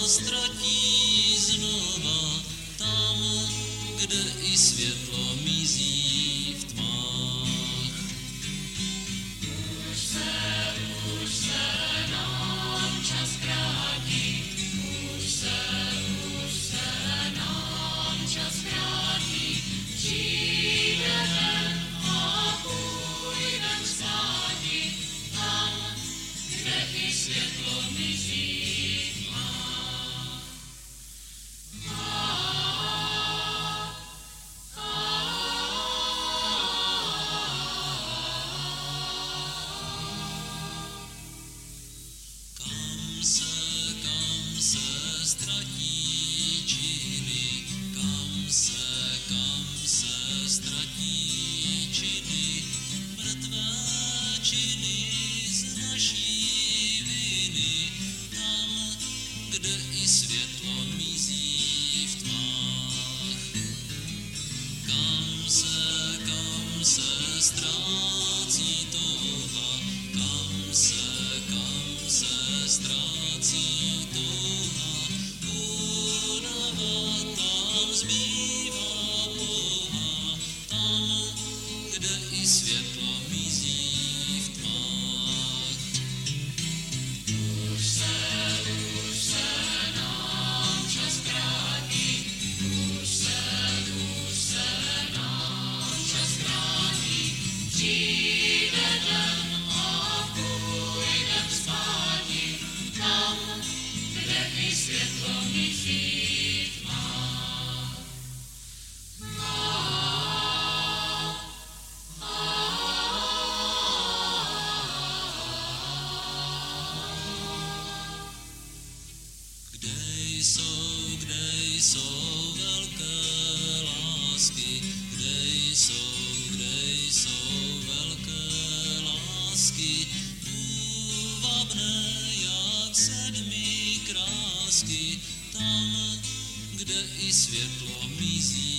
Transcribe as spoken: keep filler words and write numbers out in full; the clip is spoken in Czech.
ztratí znova, tam, kde i světlo mizí v tmách. Už se, už se nám čas krátí, už se, už se nám čas krátí, přijde den a půjdem zpátky, tam, kde i světlo mizí v tmách. Kam se, kam se ztratí činy, kam se, kam se ztratí činy, mrtvé činy z naší viny, tam, kde i světlo mizí v tmách. Kam se, kam se ztrácí touha, kam se, kam se ztrácí touha, únava tam zbývá pouhá, tam, kde i světlo mizí v tmách. Už se, už se nám čas krátí, už se, už se nám čas krátí, přijde den a půjdem zpátky, tam, kde i světlo mizí v tmách. Kde jsou, kde jsou velké lásky, kde jsou, kde jsou velké lásky, půvabné jak sedmi krásky, tam, kde i světlo mizí